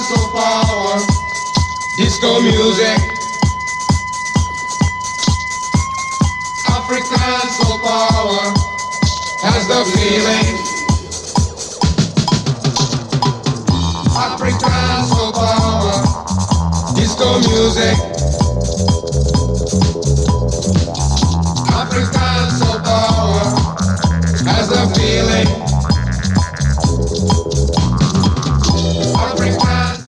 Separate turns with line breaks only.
soul power, disco music. African soul power has the feeling. African soul power, disco music.